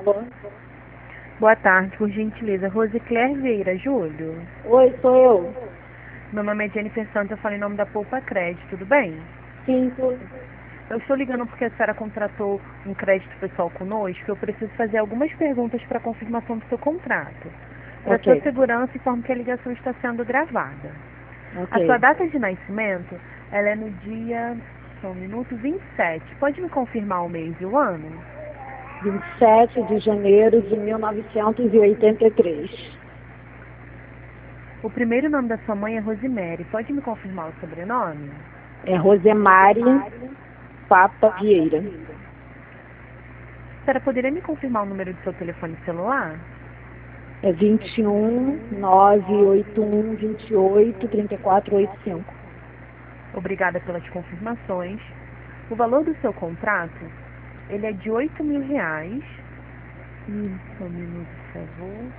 Boa tarde, por gentileza. Rosicler Vieira Júlio. Oi, sou eu. Meu nome é Jennifer Santos, eu falo em nome da Poupa Crédito, tudo bem? Sim, tudo. Eu estou ligando porque a senhora contratou um crédito pessoal conosco. Eu preciso fazer algumas perguntas para confirmação do seu contrato. Para sua Ok, segurança, informo que a ligação está sendo gravada. A sua ok. data de nascimento, ela é no dia, só um minuto, 27. Pode me confirmar o mês e o ano? 27 de janeiro de 1983. O primeiro nome da sua mãe é Rosemary. Pode me confirmar o sobrenome? É Rosemary Papa Vieira. A senhora poderia me confirmar o número do seu telefone celular? É 21 981 28 3485. Obrigada pelas confirmações. O valor do seu contrato, ele é de R$ 8.000. Só um minuto, por favor.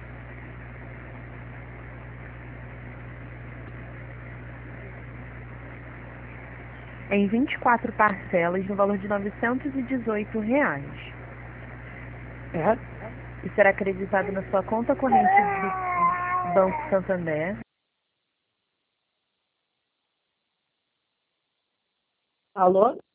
É em 24 parcelas, no valor de R$ 918. É? E será acreditado na sua conta corrente do Banco Santander. Alô?